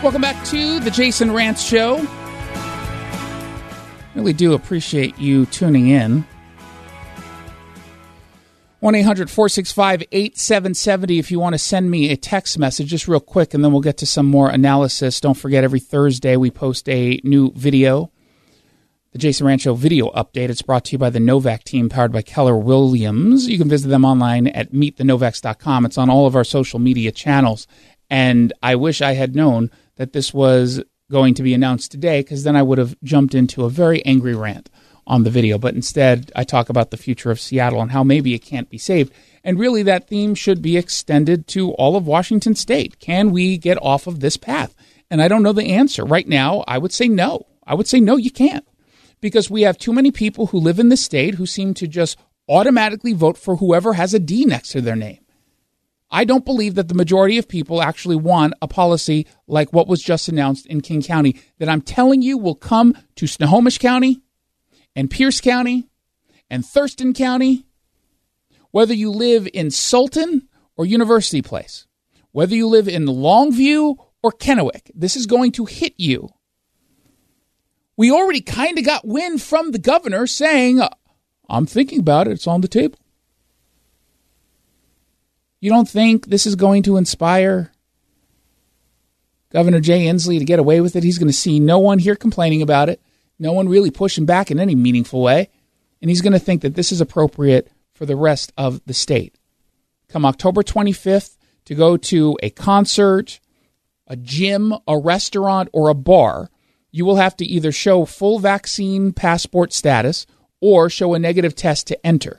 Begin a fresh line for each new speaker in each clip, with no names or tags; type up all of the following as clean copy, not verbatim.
Welcome back to the Jason Rantz Show. Really do appreciate you tuning in. 1-800-465-8770 if you want to send me a text message, just real quick, and then we'll get to some more analysis. Don't forget, every Thursday we post a new video, the Jason Rantz Show video update. It's brought to you by the Novak team, powered by Keller Williams. You can visit them online at meetthenovaks.com. It's on all of our social media channels. And I wish I had known that this was going to be announced today, because then I would have jumped into a very angry rant on the video. But instead, I talk about the future of Seattle and how maybe it can't be saved. And really, that theme should be extended to all of Washington State. Can we get off of this path? And I don't know the answer. Right now, I would say no. I would say no, you can't. Because we have too many people who live in the state who seem to just automatically vote for whoever has a D next to their name. I don't believe that the majority of people actually want a policy like what was just announced in King County that I'm telling you will come to Snohomish County and Pierce County and Thurston County, whether you live in Sultan or University Place, whether you live in Longview or Kennewick. This is going to hit you. We already kind of got wind from the governor saying, I'm thinking about it. It's on the table. You don't think this is going to inspire Governor Jay Inslee to get away with it? He's going to see no one here complaining about it, no one really pushing back in any meaningful way, and he's going to think that this is appropriate for the rest of the state. Come October 25th, to go to a concert, a gym, a restaurant, or a bar, you will have to either show full vaccine passport status or show a negative test to enter.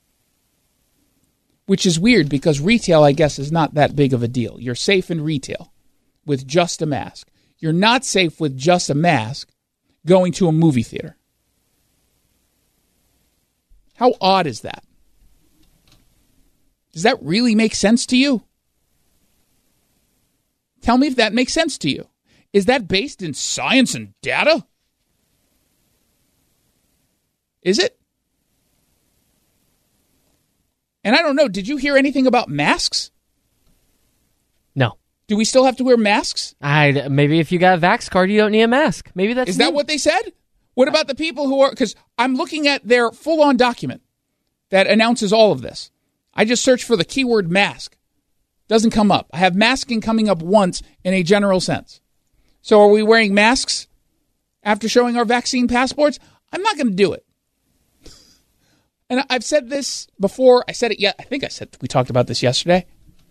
Which is weird, because retail, I guess, is not that big of a deal. You're safe in retail with just a mask. You're not safe with just a mask going to a movie theater. How odd is that? Does that really make sense to you? Tell me if that makes sense to you. Is that based in science and data? Is it? And I don't know, did you hear anything about masks?
No.
Do we still have to wear masks?
Maybe if you got a Vax card, you don't need a mask. Maybe that's...
Is that what they said? What about the people who are... Because I'm looking at their full-on document that announces all of this. I just searched for the keyword mask. Doesn't come up. I have masking coming up once in a general sense. So are we wearing masks after showing our vaccine passports? I'm not going to do it. And I've said this before. I said it yet. I think we talked about this yesterday.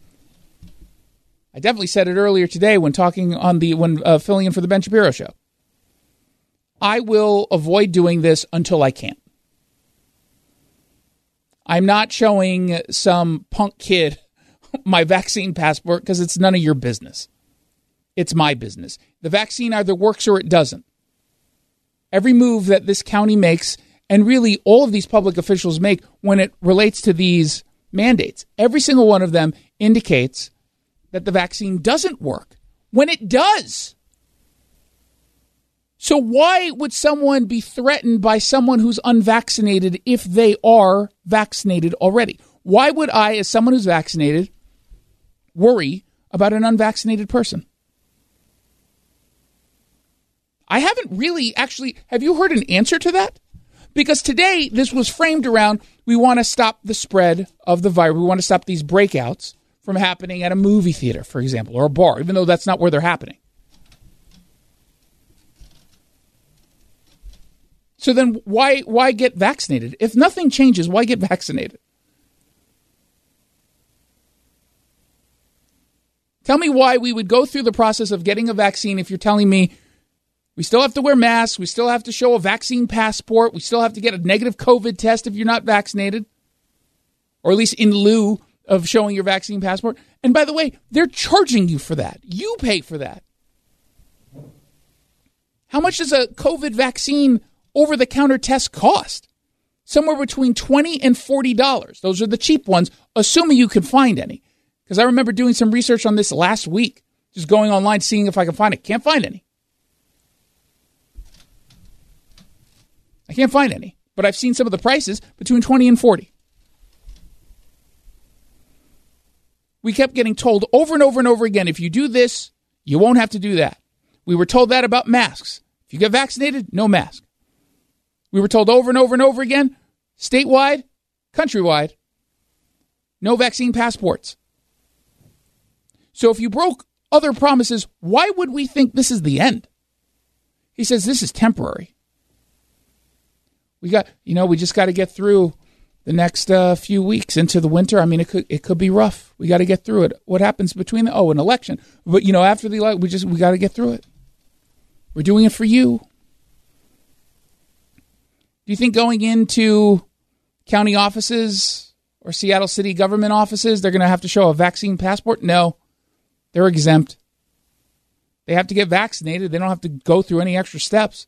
I definitely said it earlier today when filling in for the Ben Shapiro show. I will avoid doing this until I can. I'm not showing some punk kid my vaccine passport because it's none of your business. It's my business. The vaccine either works or it doesn't. Every move that this county makes, and really all of these public officials make when it relates to these mandates, every single one of them indicates that the vaccine doesn't work when it does. So why would someone be threatened by someone who's unvaccinated if they are vaccinated already? Why would I, as someone who's vaccinated, worry about an unvaccinated person? I haven't really actually... Have you heard an answer to that? Because today, this was framed around, we want to stop the spread of the virus. We want to stop these breakouts from happening at a movie theater, for example, or a bar, even though that's not where they're happening. So then why get vaccinated? If nothing changes, why get vaccinated? Tell me why we would go through the process of getting a vaccine if you're telling me we still have to wear masks, we still have to show a vaccine passport, we still have to get a negative COVID test if you're not vaccinated, or at least in lieu of showing your vaccine passport. And by the way, they're charging you for that. You pay for that. How much does a COVID vaccine over-the-counter test cost? Somewhere between $20 and $40. Those are the cheap ones, assuming you can find any. Because I remember doing some research on this last week, just going online, seeing if I can find it. Can't find any. I can't find any, but I've seen some of the prices between $20 and $40. We kept getting told over and over and over again, if you do this, you won't have to do that. We were told that about masks. If you get vaccinated, no mask. We were told over and over and over again, statewide, countrywide, no vaccine passports. So if you broke other promises, why would we think this is the end? He says this is temporary. We just got to get through the next few weeks into the winter. I mean, it could be rough. We got to get through it. What happens between an election? But after the election, we got to get through it. We're doing it for you. Do you think going into county offices or Seattle city government offices, they're going to have to show a vaccine passport? No, they're exempt. They have to get vaccinated. They don't have to go through any extra steps.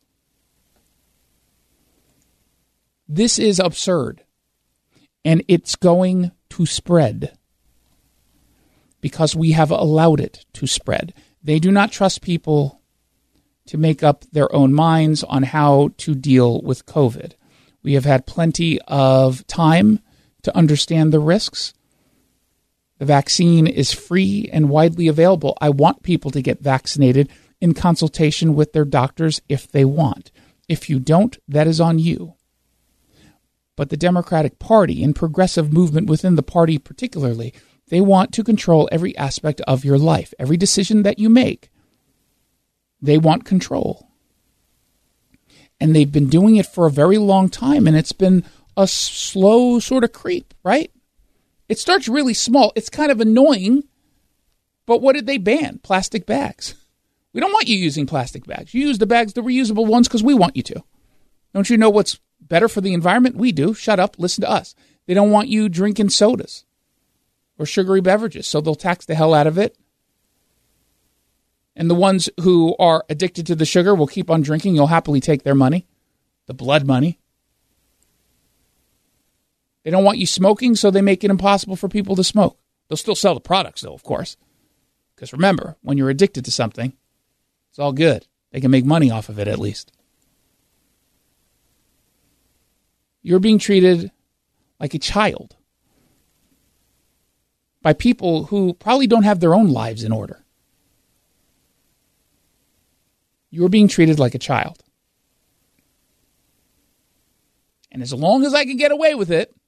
This is absurd. And it's going to spread because we have allowed it to spread. They do not trust people to make up their own minds on how to deal with COVID. We have had plenty of time to understand the risks. The vaccine is free and widely available. I want people to get vaccinated in consultation with their doctors if they want. If you don't, that is on you. But the Democratic Party and progressive movement within the party particularly, they want to control every aspect of your life, every decision that you make. They want control. And they've been doing it for a very long time, and it's been a slow sort of creep, right? It starts really small. It's kind of annoying, but what did they ban? Plastic bags. We don't want you using plastic bags. You use the bags, the reusable ones, because we want you to. Don't you know what's better for the environment? We do. Shut up. Listen to us. They don't want you drinking sodas or sugary beverages, so they'll tax the hell out of it. And the ones who are addicted to the sugar will keep on drinking. You'll happily take their money, the blood money. They don't want you smoking, so they make it impossible for people to smoke. They'll still sell the products, though, of course. Because remember, when you're addicted to something, it's all good. They can make money off of it, at least. You're being treated like a child by people who probably don't have their own lives in order. You're being treated like a child. And as long as I can get away with it,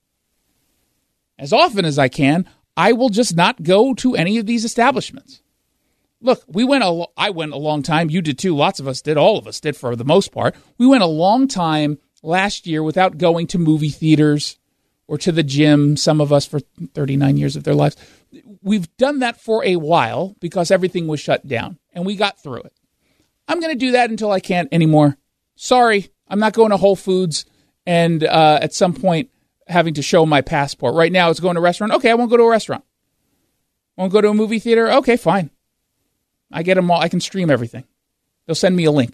as often as I can, I will just not go to any of these establishments. Look, I went a long time. You did too. Lots of us did. All of us did for the most part. We went a long time last year without going to movie theaters or to the gym, some of us for 39 years of their lives. We've done that for a while because everything was shut down, and we got through it. I'm going to do that until I can't anymore. Sorry, I'm not going to Whole Foods and at some point having to show my passport. Right now it's going to a restaurant. Okay, I won't go to a restaurant. Won't go to a movie theater. Okay, fine. I get them all. I can stream everything. They'll send me a link.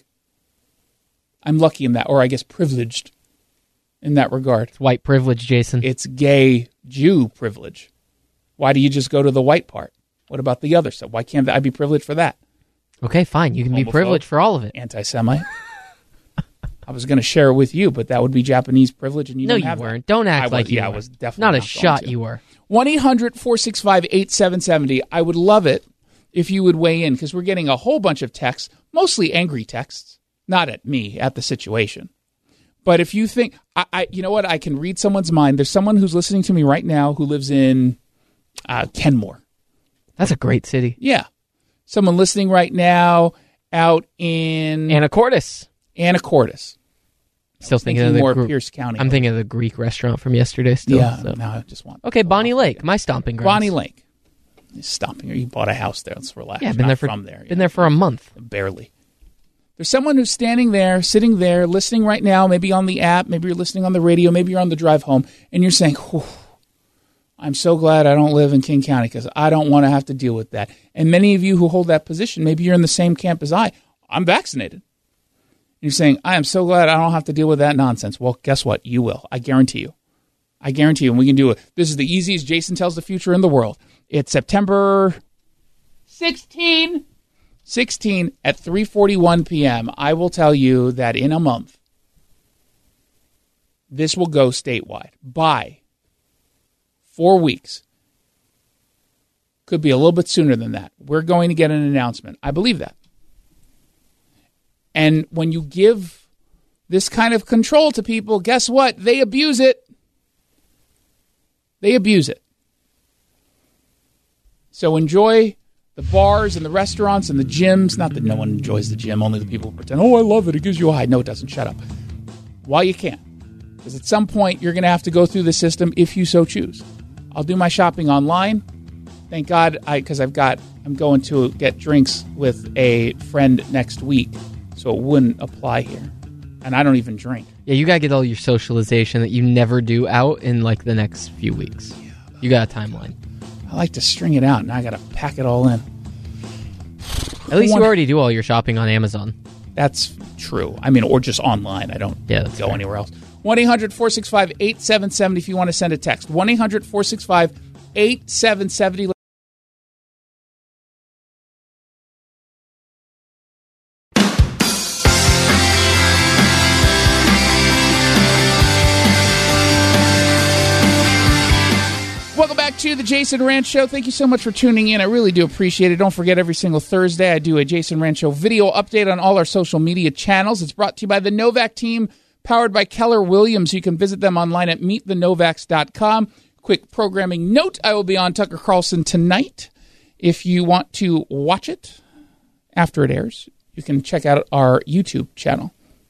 I'm lucky in that, or I guess privileged in that regard.
It's white privilege, Jason.
It's gay Jew privilege. Why do you just go to the white part? What about the other stuff? Why can't I be privileged for that?
Okay, fine. You can be privileged for all of it.
Anti-Semite. I was going to share it with you, but that would be Japanese privilege, and you don't have that.
No, you weren't. Don't act like you were.
I was definitely
not a shot you were.
1-800-465-8770. I would love it if you would weigh in, because we're getting a whole bunch of texts, mostly angry texts, not at me, at the situation. But if you think, you know what, I can read someone's mind. There's someone who's listening to me right now who lives in Kenmore.
That's a great city.
Yeah. Someone listening right now out in
Anacortes.
Still thinking of the Pierce County.
I'm thinking of the Greek restaurant from yesterday still.
Yeah,
so.
no, I just want...
Okay, Bonnie Lake, my stomping grounds.
Bonnie Lake. Stomping. You bought a house there. Let's relax.
Yeah, been there for a month.
Barely. There's someone who's standing there, sitting there, listening right now, maybe on the app, maybe you're listening on the radio, maybe you're on the drive home, and you're saying, I'm so glad I don't live in King County because I don't want to have to deal with that. And many of you who hold that position, maybe you're in the same camp as I. I'm vaccinated. You're saying, I am so glad I don't have to deal with that nonsense. Well, guess what? You will. I guarantee you. And we can do it. This is the easiest Jason Tells the Future in the world. It's September 16 at 3:41 p.m. I will tell you that in a month, this will go statewide by 4 weeks. Could be a little bit sooner than that. We're going to get an announcement. I believe that. And when you give this kind of control to people, guess what? They abuse it. They abuse it. So enjoy the bars and the restaurants and the gyms. Not that no one enjoys the gym, only the people who pretend, oh, I love it, it gives you a high. No, it doesn't. Shut up. While you can. Because at some point, you're going to have to go through the system if you so choose. I'll do my shopping online. Thank God, because I'm going to get drinks with a friend next week, so it wouldn't apply here. And I don't even drink.
Yeah, you got to get all your socialization that you never do out in like the next few weeks. Yeah. You got a timeline.
I like to string it out. Now I got to pack it all in.
At least you already do all your shopping on Amazon.
That's true. I mean, or just online. I don't go anywhere else. 1-800-465-8770 if you want to send a text. 1-800-465-8770. Welcome back to the Jason Ranch Show. Thank you so much for tuning in. I really do appreciate it. Don't forget, every single Thursday, I do a Jason Ranch Show video update on all our social media channels. It's brought to you by the Novak team, powered by Keller Williams. You can visit them online at meetthenovaks.com. Quick programming note, I will be on Tucker Carlson tonight. If you want to watch it after it airs, you can check out our YouTube channel.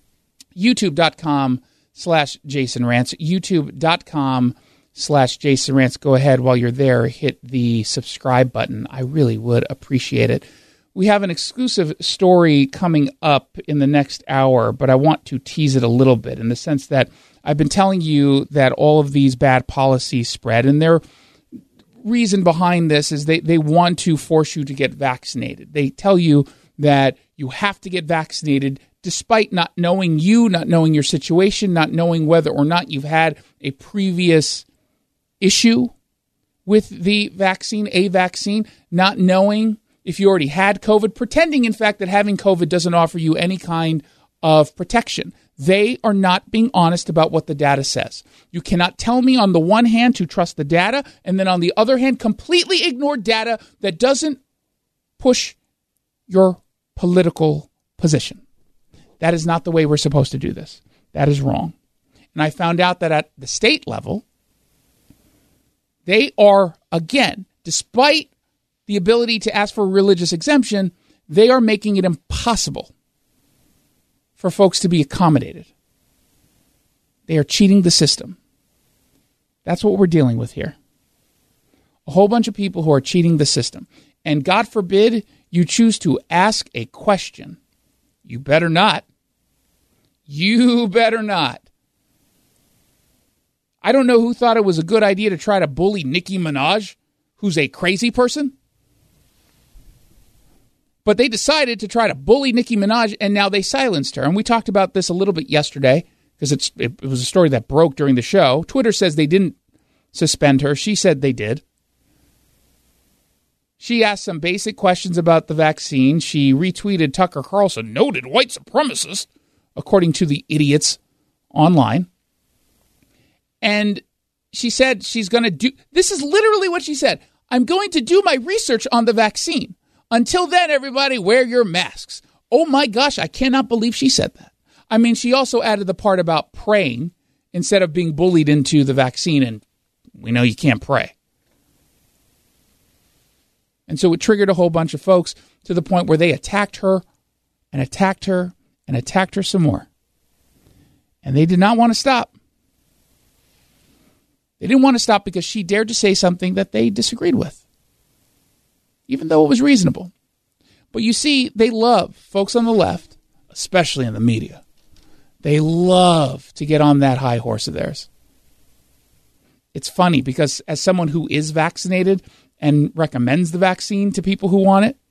YouTube.com/Jason Rantz. YouTube.com/Jason Rantz. Go ahead while you're there, hit the subscribe button. I really would appreciate it. We have an exclusive story coming up in the next hour, but I want to tease it a little bit in the sense that I've been telling you that all of these bad policies spread, and their reason behind this is they want to force you to get vaccinated. They tell you that you have to get vaccinated despite not knowing you, not knowing your situation, not knowing whether or not you've had a previous issue with the vaccine, not knowing if you already had COVID, pretending, in fact, that having COVID doesn't offer you any kind of protection. They are not being honest about what the data says. You cannot tell me on the one hand to trust the data, and then on the other hand, completely ignore data that doesn't push your political position. That is not the way we're supposed to do this. That is wrong. And I found out that at the state level, they are, again, despite the ability to ask for a religious exemption, they are making it impossible for folks to be accommodated. They are cheating the system. That's what we're dealing with here. A whole bunch of people who are cheating the system. And God forbid you choose to ask a question. You better not. You better not. I don't know who thought it was a good idea to try to bully Nicki Minaj, who's a crazy person. But they decided to try to bully Nicki Minaj, and now they silenced her. And we talked about this a little bit yesterday, because it was a story that broke during the show. Twitter says they didn't suspend her. She said they did. She asked some basic questions about the vaccine. She retweeted Tucker Carlson, noted white supremacist, according to the idiots online. And she said she's going to do, this is literally what she said, I'm going to do my research on the vaccine. Until then, everybody, wear your masks. Oh my gosh, I cannot believe she said that. I mean, she also added the part about praying instead of being bullied into the vaccine, and we know you can't pray. And so it triggered a whole bunch of folks to the point where they attacked her and attacked her and attacked her some more. And they did not want to stop. They didn't want to stop because she dared to say something that they disagreed with, even though it was reasonable. But you see, they love, folks on the left, especially in the media, they love to get on that high horse of theirs. It's funny because as someone who is vaccinated and recommends the vaccine to people who want it,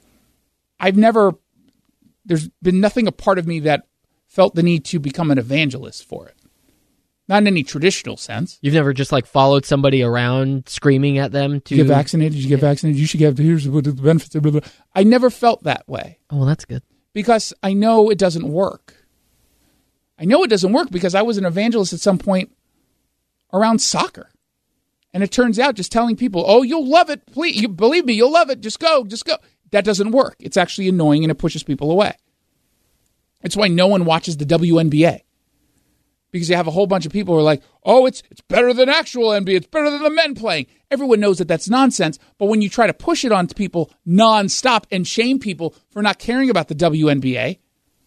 there's been nothing a part of me that felt the need to become an evangelist for it. Not in any traditional sense.
You've never just followed somebody around screaming at them to
get vaccinated? Did you get vaccinated? You should get, here's what the benefits. Blah, blah, blah. I never felt that way.
Oh, well, that's good.
Because I know it doesn't work. I know it doesn't work because I was an evangelist at some point around soccer. And it turns out just telling people, oh, you'll love it. Please, believe me, you'll love it. Just go. That doesn't work. It's actually annoying and it pushes people away. It's why no one watches the WNBA. Because you have a whole bunch of people who are like, oh, it's better than actual NBA. It's better than the men playing. Everyone knows that that's nonsense. But when you try to push it onto people nonstop and shame people for not caring about the WNBA,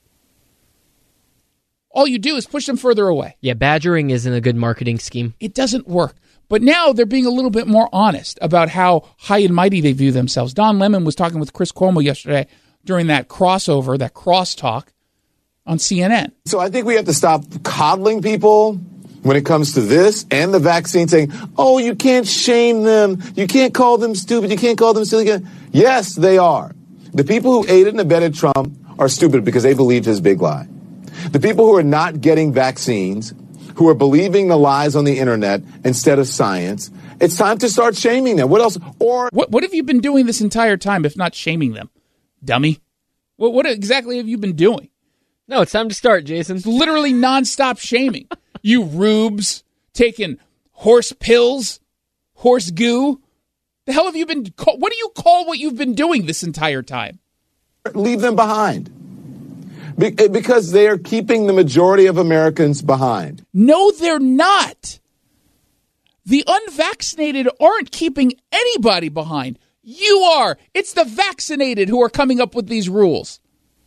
all you do is push them further away.
Yeah, badgering isn't a good marketing scheme.
It doesn't work. But now they're being a little bit more honest about how high and mighty they view themselves. Don Lemon was talking with Chris Cuomo yesterday during that crossover, that crosstalk on CNN.
So I think we have to stop coddling people when it comes to this and the vaccine, saying, oh, you can't shame them. You can't call them stupid. You can't call them silly. Yes, they are. The people who aided and abetted Trump are stupid because they believed his big lie. The people who are not getting vaccines, who are believing the lies on the internet instead of science, it's time to start shaming them. What else? Or
what have you been doing this entire time if not shaming them, dummy? What exactly have you been doing?
No, it's time to start, Jason.
It's literally nonstop shaming. You rubes taking horse pills, horse goo. The hell have you been? What do you call what you've been doing this entire time?
Leave them behind. Because they are keeping the majority of Americans behind.
No, they're not. The unvaccinated aren't keeping anybody behind. You are. It's the vaccinated who are coming up with these rules.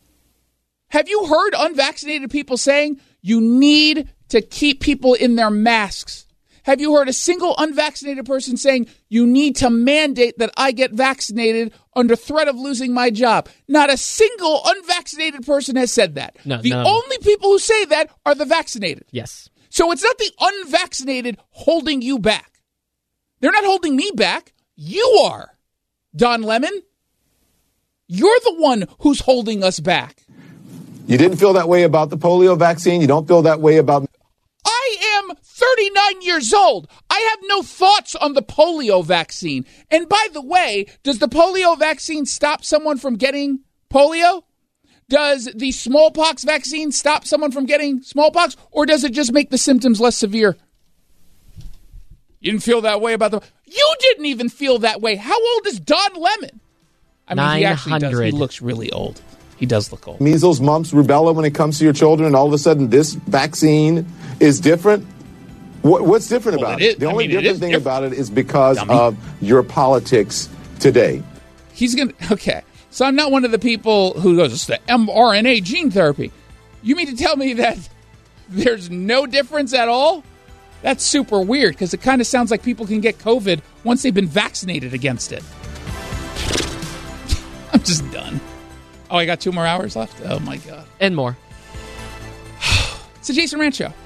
Have you heard unvaccinated people saying you need to keep people in their masks? Have you heard a single unvaccinated person saying you need to mandate that I get vaccinated under threat of losing my job? Not a single unvaccinated person has said that.
No,
the only people who say that are the vaccinated.
Yes.
So it's not the unvaccinated holding you back. They're not holding me back. You are, Don Lemon. You're the one who's holding us back.
You didn't feel that way about the polio vaccine. You don't feel that way about...
I am 39 years old. I have no thoughts on the polio vaccine. And by the way, does the polio vaccine stop someone from getting polio? Does the smallpox vaccine stop someone from getting smallpox? Or does it just make the symptoms less severe? You didn't feel that way about the... You didn't even feel that way. How old is Don Lemon? I mean, he actually does. He looks really old. He does look old.
Measles, mumps, rubella when it comes to your children, and all of a sudden this vaccine is different? What's different about it? The only different thing about it is because of your politics today.
He's going to... Okay. So I'm not one of the people who goes, it's the mRNA gene therapy. You mean to tell me that there's no difference at all? That's super weird because it kind of sounds like people can get COVID once they've been vaccinated against it. I'm just done. Oh, I got 2 more hours left? Oh, my God.
And more.
It's the Jason Ranch Show.